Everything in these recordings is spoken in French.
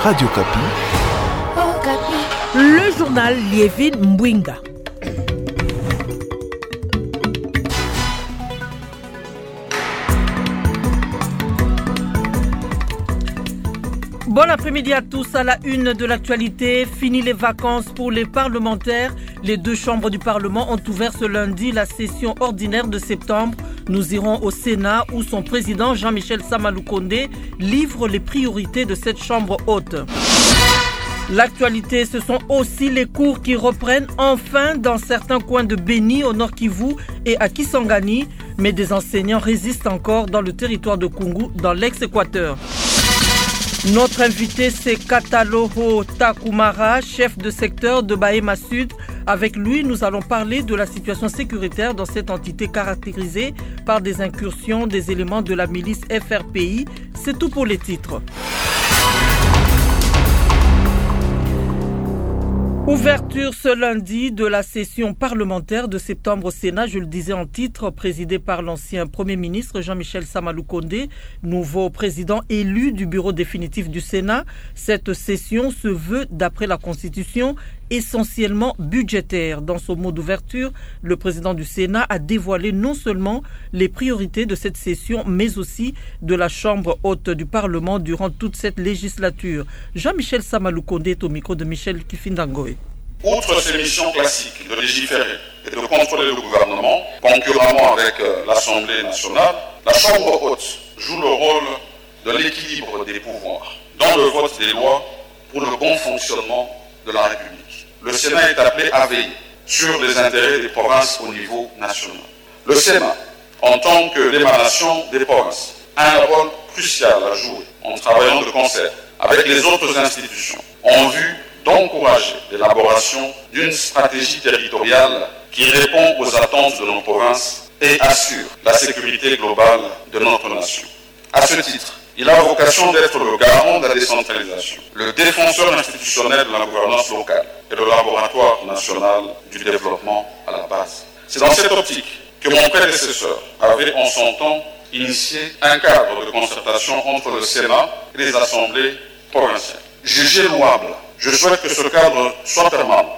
Radio Kapi. Le journal Liévin Mbwinga. Bon après-midi à tous. À la une de l'actualité, fini les vacances pour les parlementaires. Les deux chambres du Parlement ont ouvert ce lundi la session ordinaire de septembre. Nous irons au Sénat où son président Jean-Michel Samaloukonde livre les priorités de cette chambre haute. L'actualité, ce sont aussi les cours qui reprennent enfin dans certains coins de Béni, au Nord Kivu et à Kisangani. Mais des enseignants résistent encore dans le territoire de Kungu, dans l'ex-Équateur. Notre invité, c'est Kataloho Takumara, chef de secteur de Bahema Sud. Avec lui, nous allons parler de la situation sécuritaire dans cette entité caractérisée par des incursions des éléments de la milice FRPI. C'est tout pour les titres. Ouverture ce lundi de la session parlementaire de septembre au Sénat, je le disais en titre, présidée par l'ancien Premier ministre Jean-Michel Samaloukonde, nouveau président élu du bureau définitif du Sénat. Cette session se veut, d'après la Constitution, essentiellement budgétaire. Dans son mot d'ouverture, le président du Sénat a dévoilé non seulement les priorités de cette session, mais aussi de la Chambre haute du Parlement durant toute cette législature. Jean-Michel Samaloukonde est au micro de Michel Kifindangoé. Outre ses missions classiques de légiférer et de contrôler le gouvernement, concurremment avec l'Assemblée nationale, la Chambre haute joue le rôle de l'équilibre des pouvoirs dans le vote des lois pour le bon fonctionnement de la République. Le Sénat est appelé à veiller sur les intérêts des provinces au niveau national. Le Sénat, en tant que l'émanation des provinces, a un rôle crucial à jouer en travaillant de concert avec les autres institutions en vue d'encourager l'élaboration d'une stratégie territoriale qui répond aux attentes de nos provinces et assure la sécurité globale de notre nation. À ce titre, il a vocation d'être le garant de la décentralisation, le défenseur institutionnel de la gouvernance locale et le laboratoire national du développement à la base. C'est dans cette optique que mon prédécesseur avait en son temps initié un cadre de concertation entre le Sénat et les assemblées provinciales. Jugé louable, je souhaite que ce cadre soit permanent.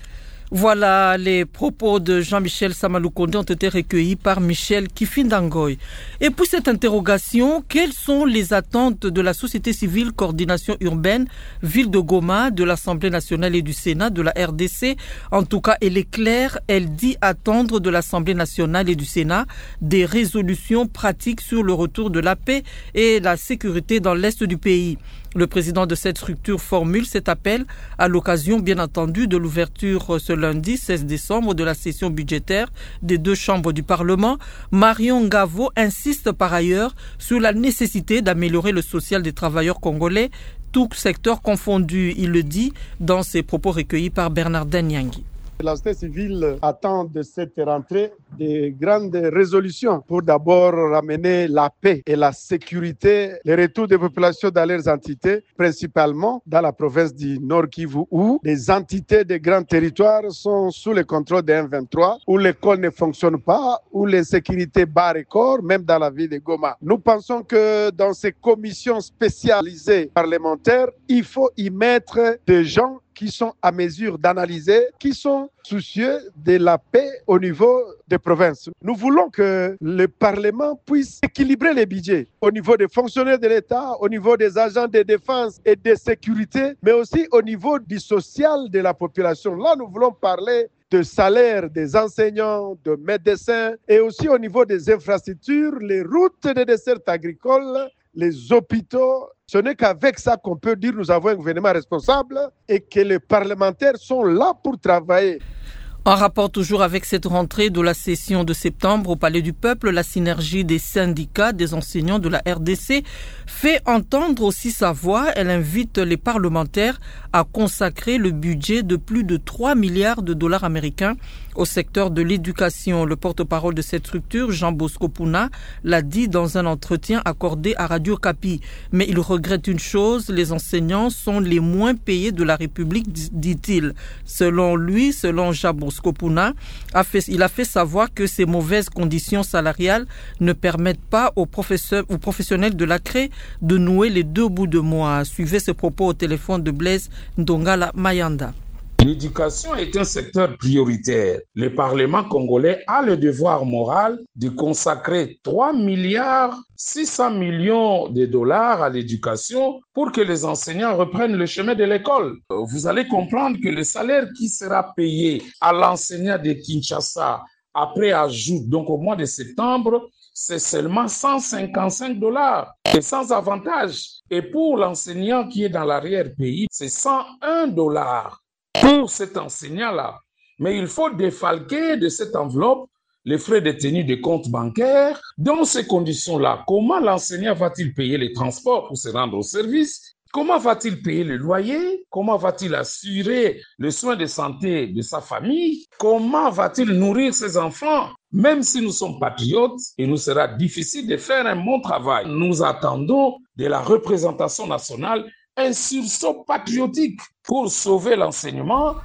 Voilà, les propos de Jean-Michel Samaloukonde ont été recueillis par Michel Kifindangoy. Et pour cette interrogation, quelles sont les attentes de la société civile, coordination urbaine, ville de Goma, de l'Assemblée nationale et du Sénat, de la RDC? En tout cas, elle est claire, elle dit attendre de l'Assemblée nationale et du Sénat des résolutions pratiques sur le retour de la paix et la sécurité dans l'Est du pays. Le président de cette structure formule cet appel à l'occasion, bien entendu, de l'ouverture ce lundi 16 décembre de la session budgétaire des deux chambres du Parlement. Marion Ngavo insiste par ailleurs sur la nécessité d'améliorer le social des travailleurs congolais, tout secteur confondu. Il le dit dans ses propos recueillis par Bernardin Nyangi. La société civile attend de cette rentrée des grandes résolutions pour d'abord ramener la paix et la sécurité, le retour des populations dans leurs entités, principalement dans la province du Nord Kivu, où les entités des grands territoires sont sous le contrôle des M23, où l'école ne fonctionne pas, où l'insécurité bat record, même dans la ville de Goma. Nous pensons que dans ces commissions spécialisées parlementaires, il faut y mettre des gens qui sont à mesure d'analyser, qui sont soucieux de la paix au niveau des provinces. Nous voulons que le Parlement puisse équilibrer les budgets au niveau des fonctionnaires de l'État, au niveau des agents de défense et de sécurité, mais aussi au niveau du social de la population. Là, nous voulons parler de salaire des enseignants, de médecins et aussi au niveau des infrastructures, les routes de dessert agricoles, les hôpitaux. Ce n'est qu'avec ça qu'on peut dire que nous avons un gouvernement responsable et que les parlementaires sont là pour travailler. En rapport toujours avec cette rentrée de la session de septembre au Palais du Peuple, la synergie des syndicats des enseignants de la RDC fait entendre aussi sa voix. Elle invite les parlementaires à consacrer le budget de plus de 3 milliards de dollars américains au secteur de l'éducation. Le porte-parole de cette structure, Jean Bosco Pouna, l'a dit dans un entretien accordé à Radio Kapi. Mais il regrette une chose, les enseignants sont les moins payés de la République, dit-il. Selon lui, selon Jean Bosco Pouna, il a fait savoir que ces mauvaises conditions salariales ne permettent pas aux professionnels de la CRE de nouer les deux bouts de mois. Suivez ce propos au téléphone de Blaise Ndongala Mayanda. L'éducation est un secteur prioritaire. Le Parlement congolais a le devoir moral de consacrer 3,6 milliards de dollars à l'éducation pour que les enseignants reprennent le chemin de l'école. Vous allez comprendre que le salaire qui sera payé à l'enseignant de Kinshasa après ajout, donc au mois de septembre, c'est seulement 155 dollars et sans avantage. Et pour l'enseignant qui est dans l'arrière-pays, c'est 101 dollars. Pour cet enseignant-là. Mais il faut défalquer de cette enveloppe les frais de tenue de compte bancaire. Dans ces conditions-là, comment l'enseignant va-t-il payer les transports pour se rendre au service? Comment va-t-il payer le loyer? Comment va-t-il assurer le soin de santé de sa famille? Comment va-t-il nourrir ses enfants? Même si nous sommes patriotes, il nous sera difficile de faire un bon travail. Nous attendons de la représentation nationale un sursaut patriotique pour sauver l'enseignement.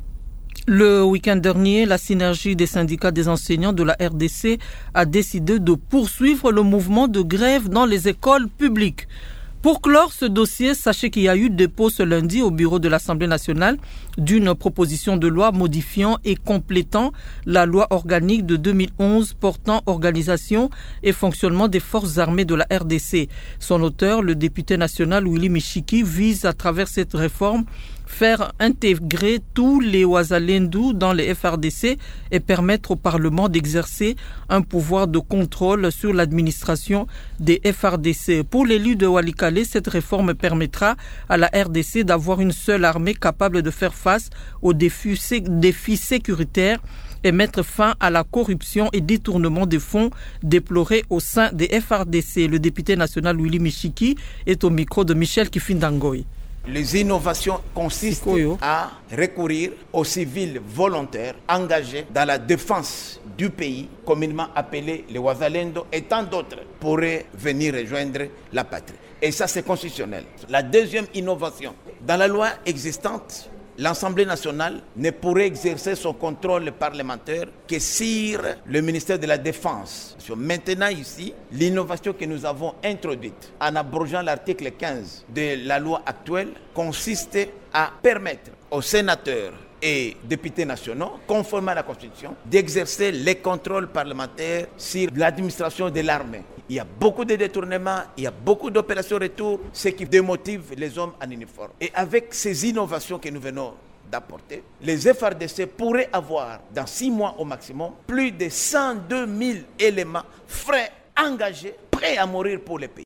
Le week-end dernier, la synergie des syndicats des enseignants de la RDC a décidé de poursuivre le mouvement de grève dans les écoles publiques. Pour clore ce dossier, sachez qu'il y a eu dépôt ce lundi au bureau de l'Assemblée nationale d'une proposition de loi modifiant et complétant la loi organique de 2011 portant organisation et fonctionnement des forces armées de la RDC. Son auteur, le député national Willy Michiki, vise à travers cette réforme faire intégrer tous les Wazalendou dans les FRDC et permettre au Parlement d'exercer un pouvoir de contrôle sur l'administration des FRDC. Pour l'élu de Walikale, cette réforme permettra à la RDC d'avoir une seule armée capable de faire face aux défis sécuritaires et mettre fin à la corruption et détournement des fonds déplorés au sein des FRDC. Le député national Willy Michiki est au micro de Michel Kifindangoy. Les innovations consistent à recourir aux civils volontaires engagés dans la défense du pays, communément appelés les Wazalendo, et tant d'autres pourraient venir rejoindre la patrie. Et ça, c'est constitutionnel. La deuxième innovation, dans la loi existante, l'Assemblée nationale ne pourrait exercer son contrôle parlementaire que sur le ministère de la Défense. Maintenant ici, l'innovation que nous avons introduite en abrogeant l'article 15 de la loi actuelle consiste à permettre aux sénateurs et députés nationaux, conformément à la Constitution, d'exercer les contrôles parlementaires sur l'administration de l'armée. Il y a beaucoup de détournements, il y a beaucoup d'opérations retour, ce qui démotive les hommes en uniforme. Et avec ces innovations que nous venons d'apporter, les FRDC pourraient avoir, dans 6 mois au maximum, plus de 102 000 éléments frais, engagés, prêts à mourir pour le pays.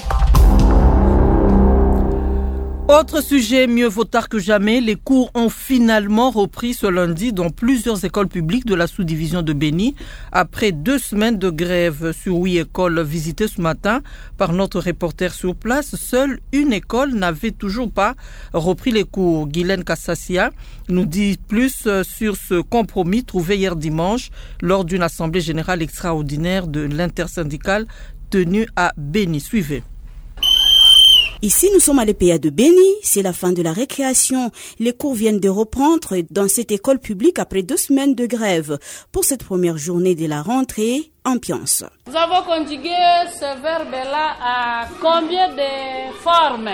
Autre sujet, mieux vaut tard que jamais, les cours ont finalement repris ce lundi dans plusieurs écoles publiques de la sous-division de Béni. Après 2 semaines de grève sur 8 écoles visitées ce matin par notre reporter sur place, seule une école n'avait toujours pas repris les cours. Guylaine Kassassia nous dit plus sur ce compromis trouvé hier dimanche lors d'une assemblée générale extraordinaire de l'intersyndicale tenue à Béni. Suivez. Ici, nous sommes à l'EPA de Béni, c'est la fin de la récréation. Les cours viennent de reprendre dans cette école publique après 2 semaines de grève. Pour cette première journée de la rentrée, ambiance. Nous avons conjugué ce verbe-là à combien de formes?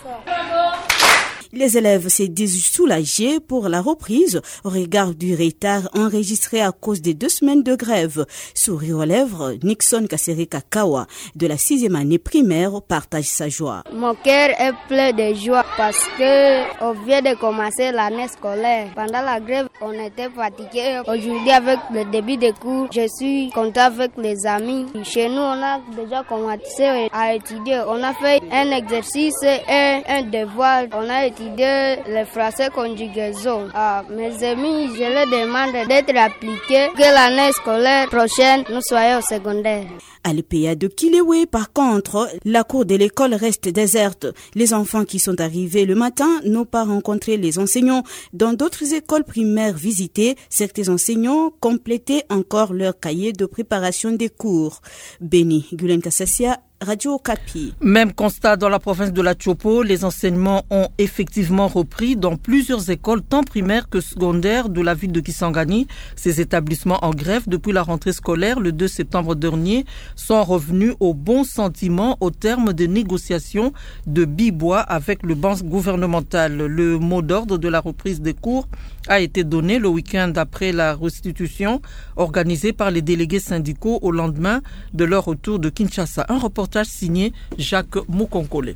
Les élèves se disent soulagés pour la reprise au regard du retard enregistré à cause des 2 semaines de grève. Sourire aux lèvres, Nixon Kasereka Kawa de la 6e année primaire partage sa joie. Mon cœur est plein de joie parce que on vient de commencer l'année scolaire. Pendant la grève, on était fatigués. Aujourd'hui, avec le début des cours, je suis content avec les amis. Chez nous, on a déjà commencé à étudier. On a fait un exercice et un devoir. On a étudier le français conjugaison. Mes amis, je leur demande d'être appliqués, que l'année scolaire prochaine, nous soyons au secondaire. À l'EPA de Kilewe, par contre, la cour de l'école reste déserte. Les enfants qui sont arrivés le matin n'ont pas rencontré les enseignants. Dans d'autres écoles primaires visitées, certains enseignants complétaient encore leur cahier de préparation des cours. Béni Gulen Kassassia, Radio Okapi. Même constat dans la province de la Tchopo, les enseignements ont effectivement repris dans plusieurs écoles tant primaires que secondaires de la ville de Kisangani. Ces établissements en grève depuis la rentrée scolaire le 2 septembre dernier sont revenus au bon sentiment au terme des négociations de Bibois avec le banc gouvernemental. Le mot d'ordre de la reprise des cours a été donné le week-end après la restitution organisée par les délégués syndicaux au lendemain de leur retour de Kinshasa. Un reportage signé Jacques Moukonkole.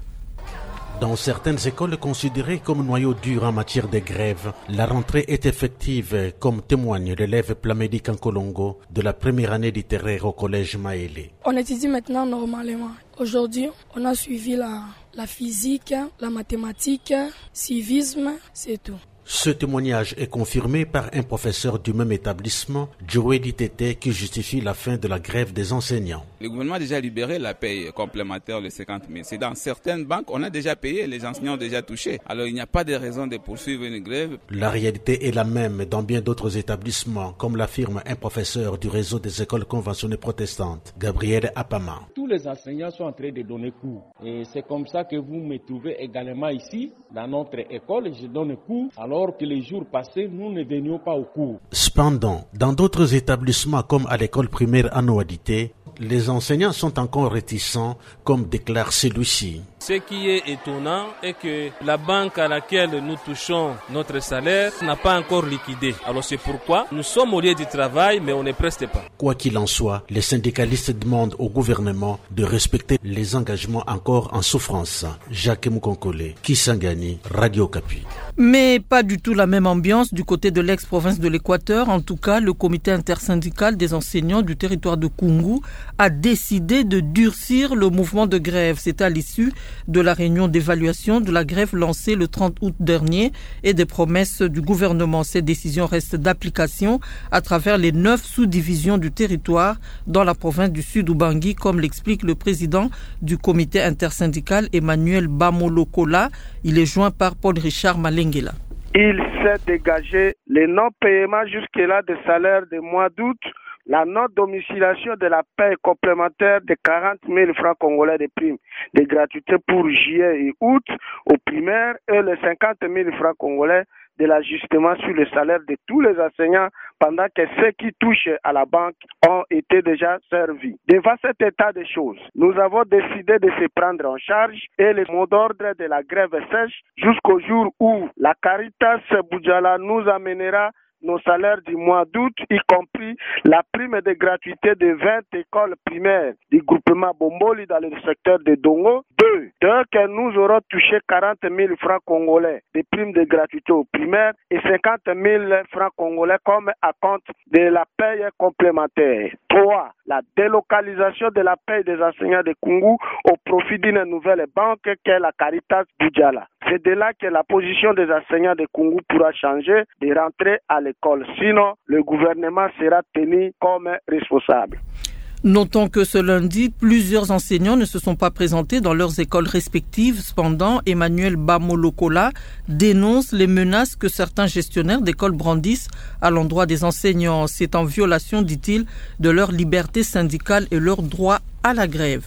Dans certaines écoles considérées comme noyau dur en matière de grève, la rentrée est effective, comme témoigne l'élève Plamedi Kankolongo de la première année littéraire au collège Maélé. On étudie maintenant normalement. Aujourd'hui, on a suivi la physique, la mathématique, civisme, c'est tout. Ce témoignage est confirmé par un professeur du même établissement, Joëli Tété, qui justifie la fin de la grève des enseignants. Le gouvernement a déjà libéré la paye complémentaire de 50 000. C'est dans certaines banques, on a déjà payé, les enseignants ont déjà touché. Alors il n'y a pas de raison de poursuivre une grève. La réalité est la même dans bien d'autres établissements, comme l'affirme un professeur du réseau des écoles conventionnées protestantes, Gabriel Apama. Tous les enseignants sont en train de donner cours. Et c'est comme ça que vous me trouvez également ici, dans notre école. Je donne cours. Alors que les jours passés, nous ne venions pas au cours. Cependant, dans d'autres établissements comme à l'école primaire Anouadité, les enseignants sont encore réticents, comme déclare celui-ci. Ce qui est étonnant est que la banque à laquelle nous touchons notre salaire n'a pas encore liquidé. Alors c'est pourquoi nous sommes au lieu du travail, mais on ne preste pas. Quoi qu'il en soit, les syndicalistes demandent au gouvernement de respecter les engagements encore en souffrance. Jacques Moukonkole, Kisangani, Radio Okapi. Mais pas du tout la même ambiance du côté de l'ex-province de l'Équateur. En tout cas, le comité intersyndical des enseignants du territoire de Kungu a décidé de durcir le mouvement de grève. C'est à l'issue de la réunion d'évaluation de la grève lancée le 30 août dernier et des promesses du gouvernement. Ces décisions restent d'application à travers les 9 sous-divisions du territoire dans la province du Sud-Ubangi, comme l'explique le président du comité intersyndical Emmanuel Bamolokola. Il est joint par Paul-Richard Malengela. Il s'est dégagé les non-paiements jusque-là des salaires du mois d'août, la non-domiciliation de la paie complémentaire de 40 000 francs congolais de primes de gratuité pour juillet et août aux primaires et les 50 000 francs congolais de l'ajustement sur le salaire de tous les enseignants pendant que ceux qui touchent à la banque ont été déjà servis. Devant cet état de choses, nous avons décidé de se prendre en charge et le mot d'ordre de la grève sèche jusqu'au jour où la Caritas Boudjala nous amènera nos salaires du mois d'août, y compris la prime de gratuité de 20 écoles primaires du groupement Bomboli dans le secteur de Dongo. Dès que nous aurons touché 40 000 francs congolais de primes de gratuité aux primaires et 50 000 francs congolais comme à compte de la paye complémentaire. 3. La délocalisation de la paye des enseignants de Kungu au profit d'une nouvelle banque qu'est la Caritas Boudjala. C'est de là que la position des enseignants de Kungu pourra changer de rentrer à l'école. Sinon, le gouvernement sera tenu comme responsable. Notons que ce lundi, plusieurs enseignants ne se sont pas présentés dans leurs écoles respectives. Cependant, Emmanuel Bamolokola dénonce les menaces que certains gestionnaires d'écoles brandissent à l'endroit des enseignants. C'est en violation, dit-il, de leur liberté syndicale et leur droit à la grève.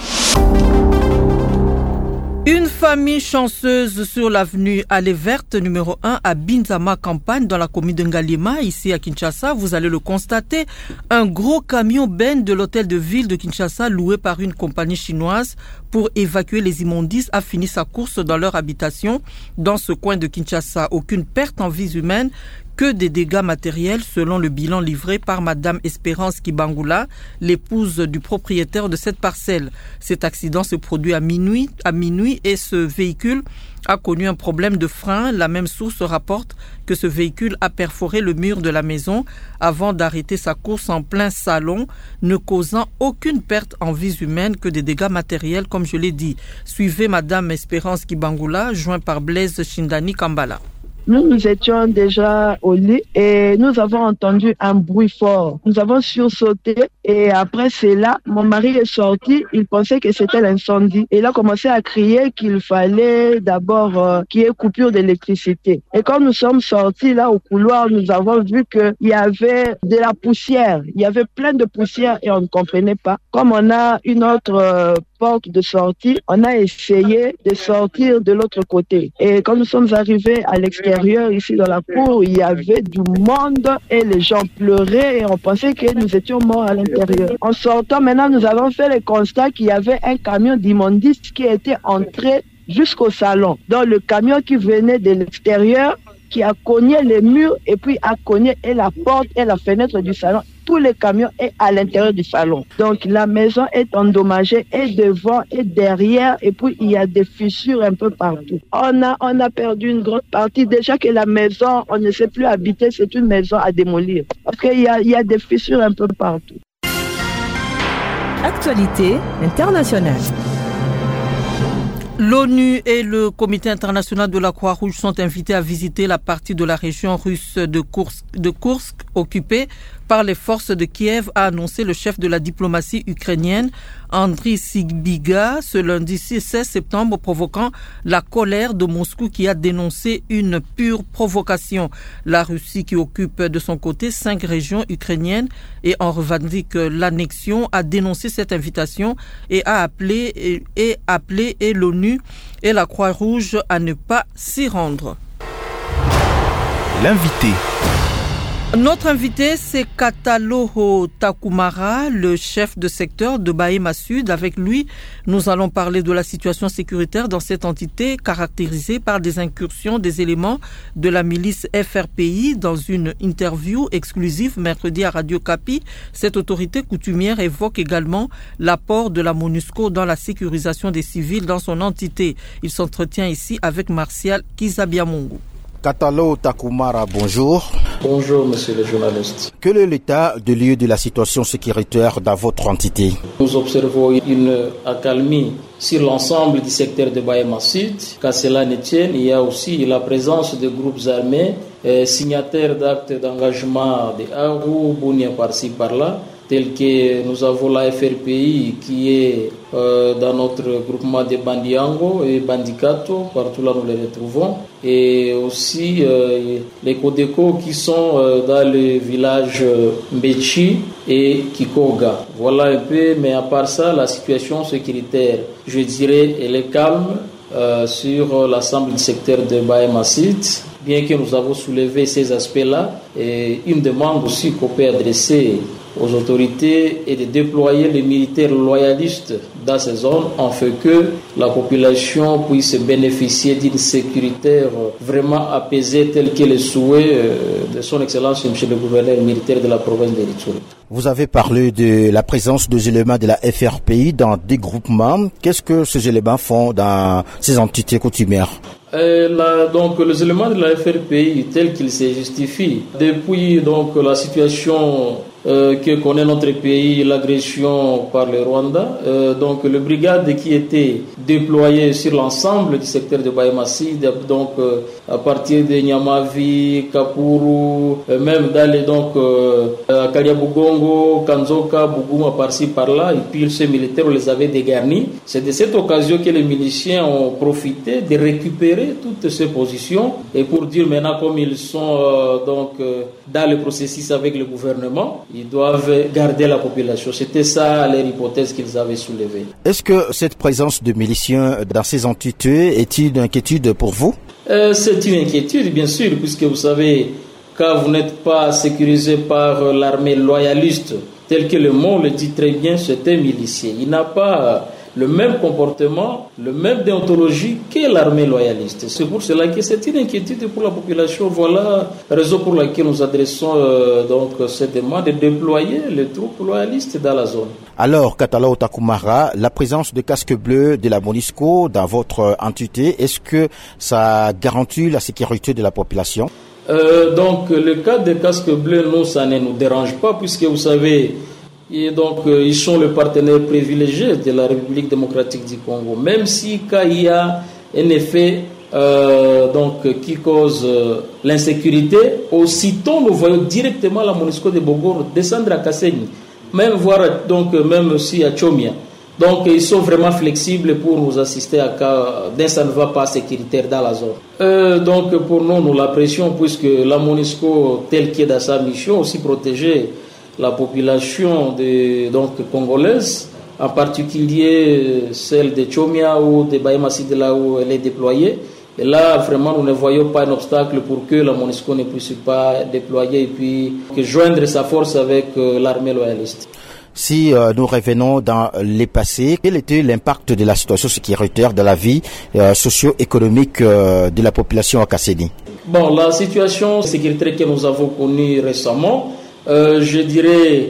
Une famille chanceuse sur l'avenue Allée Verte numéro 1 à Binzama Campagne dans la commune de Ngalima, ici à Kinshasa. Vous allez le constater, un gros camion Ben de l'hôtel de ville de Kinshasa loué par une compagnie chinoise pour évacuer les immondices a fini sa course dans leur habitation dans ce coin de Kinshasa. Aucune perte en vies humaines que des dégâts matériels selon le bilan livré par Madame Espérance Kibangula, l'épouse du propriétaire de cette parcelle. Cet accident se produit à minuit et ce véhicule a connu un problème de frein. La même source rapporte que ce véhicule a perforé le mur de la maison avant d'arrêter sa course en plein salon, ne causant aucune perte en vies humaines que des dégâts matériels, comme je l'ai dit. Suivez Madame Espérance Kibangula, joint par Blaise Shindani Kambala. Nous étions déjà au lit et nous avons entendu un bruit fort. Nous avons sursauté et après cela, mon mari est sorti. Il pensait que c'était l'incendie. Et il a commencé à crier qu'il fallait d'abord qu'il y ait coupure d'électricité. Et quand nous sommes sortis là au couloir, nous avons vu qu'il y avait de la poussière. Il y avait plein de poussière et on ne comprenait pas. Comme on a une autre porte de sortie, on a essayé de sortir de l'autre côté. Et quand nous sommes arrivés à l'extérieur, ici dans la cour, il y avait du monde et les gens pleuraient et on pensait que nous étions morts à l'intérieur. En sortant, maintenant, nous avons fait le constat qu'il y avait un camion d'immondices qui était entré jusqu'au salon. Donc le camion qui venait de l'extérieur, qui a cogné les murs et puis a cogné et la porte et la fenêtre du salon. Tous les camions est à l'intérieur du salon. Donc la maison est endommagée et devant et derrière et puis il y a des fissures un peu partout. On a perdu une grande partie. Déjà que la maison, on ne sait plus habiter, c'est une maison à démolir. Parce qu'il y a des fissures un peu partout. Actualité internationale. L'ONU et le Comité international de la Croix-Rouge sont invités à visiter la partie de la région russe de Kursk occupée par les forces de Kiev, a annoncé le chef de la diplomatie ukrainienne, Andriy Sybiga, ce lundi 16 septembre, provoquant la colère de Moscou qui a dénoncé une pure provocation. La Russie, qui occupe de son côté 5 régions ukrainiennes et en revendique l'annexion, a dénoncé cette invitation et a appelé l'ONU et la Croix-Rouge à ne pas s'y rendre. L'invité. Notre invité, c'est Kataloho Takumara, le chef de secteur de Bahema Sud. Avec lui, nous allons parler de la situation sécuritaire dans cette entité caractérisée par des incursions des éléments de la milice FRPI. Dans une interview exclusive mercredi à Radio Kapi, cette autorité coutumière évoque également l'apport de la MONUSCO dans la sécurisation des civils dans son entité. Il s'entretient ici avec Martial Kizabiamungu. Kataloho Takumara, bonjour. Bonjour, monsieur le journaliste. Quel est l'état de lieu de la situation sécuritaire dans votre entité? Nous observons une accalmie sur l'ensemble du secteur de Bahema Sud. Qu'à cela ne tienne, il y a aussi la présence de groupes armés, signataires d'actes d'engagement de Aru, Bounia par-ci par-là, tel que nous avons la FRPI qui est dans notre groupement de Bandiango et Bandicato, partout là nous les retrouvons, et aussi les Codeco qui sont dans le village Mbechi et Kikoga. Voilà un peu, mais à part ça, la situation sécuritaire, je dirais, elle est calme sur l'ensemble du secteur de Bahema Sud. Bien que nous avons soulevé ces aspects-là, et une demande aussi qu'on peut adresser aux autorités et de déployer les militaires loyalistes dans ces zones afin que la population puisse bénéficier d'une sécurité vraiment apaisée telle que le souhait de son Excellence M. le gouverneur militaire de la province de Ritsuri. Vous avez parlé de la présence des éléments de la FRPI dans des groupements. Qu'est-ce que ces éléments font dans ces entités coutumières? Donc les éléments de la FRPI tels qu'ils se justifient depuis donc la situation que connaît notre pays, l'agression par le Rwanda. Donc le brigade qui était déployée sur l'ensemble du secteur de Bahema Sud, donc à partir de Nyamavi, Kapuru, même dans les Kaliabugongo, Kanzoka, Buguma par-ci par-là, et puis ces militaires on les avait dégarnis. C'est de cette occasion que les miliciens ont profité de récupérer toutes ces positions et pour dire maintenant comme ils sont dans le processus avec le gouvernement, ils doivent garder la population. C'était ça leur hypothèse qu'ils avaient soulevée. Est-ce que cette présence de miliciens dans ces entités est une inquiétude pour vous? C'est une inquiétude, bien sûr, puisque vous savez, quand vous n'êtes pas sécurisé par l'armée loyaliste, tel que le mot le dit très bien, c'est un milicien. Il n'a pas le même comportement, le même déontologie que l'armée loyaliste. C'est pour cela que c'est une inquiétude pour la population. Voilà la raison pour laquelle nous adressons donc cette demande de déployer les troupes loyalistes dans la zone. Alors, Katalo Takumara, la présence de casques bleus de la MONUSCO dans votre entité, est-ce que ça garantit la sécurité de la population? Donc, le cas des casques bleus, nous, ça ne nous dérange pas, puisque vous savez, et donc, ils sont le partenaire privilégié de la République démocratique du Congo. Même si quand il y a un effet qui cause l'insécurité, aussitôt nous voyons directement la MONUSCO de Bogor descendre à Kasenyi, même aussi à Tchomia. Donc ils sont vraiment flexibles pour nous assister à cas d'un ça ne va pas sécuritaire dans la zone. Donc pour nous l'apprécions, puisque la MONUSCO telle qu'elle est dans sa mission, aussi protéger la population congolaise, en particulier celle de Tchomia ou de Baïmassi, de là où elle est déployée. Et là, vraiment, nous ne voyons pas un obstacle pour que la MONUSCO ne puisse pas déployer et puis joindre sa force avec l'armée loyaliste. Si nous revenons dans les passés, quel était l'impact de la situation sécuritaire de la vie socio-économique de la population à Kasenyi? Bon, la situation sécuritaire que nous avons connue récemment, je dirais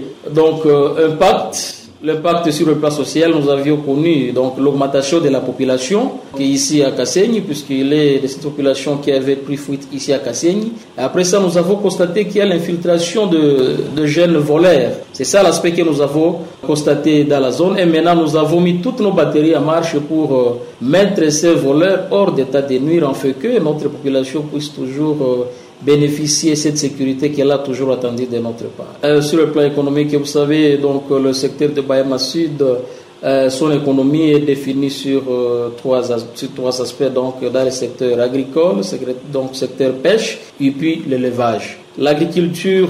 l'impact sur le plan social, nous avions connu donc l'augmentation de la population qui est ici à Kasenyi, puisqu'il est de cette population qui avait pris fuite ici à Kasenyi. Après ça, nous avons constaté qu'il y a l'infiltration de jeunes voleurs. C'est ça l'aspect que nous avons constaté dans la zone. Et maintenant, nous avons mis toutes nos batteries en marche pour mettre ces voleurs hors d'état de nuire, en fait que notre population puisse toujours bénéficier de cette sécurité qu'elle a toujours attendue de notre part. Sur le plan économique, vous savez, donc le secteur de Bahema Sud, son économie est définie sur trois aspects, donc dans le secteur agricole, donc secteur pêche et puis l'élevage. L'agriculture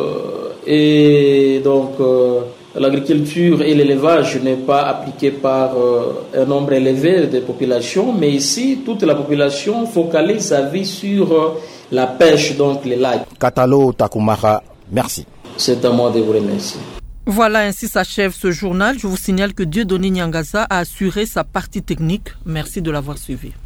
et l'élevage n'est pas appliqué par un nombre élevé de populations, mais ici, toute la population focalise sa vie sur la pêche, donc les lacs. Katalo Takumara, merci. C'est à moi de vous remercier. Voilà, ainsi s'achève ce journal. Je vous signale que Dieudonné Nyangaza a assuré sa partie technique. Merci de l'avoir suivi.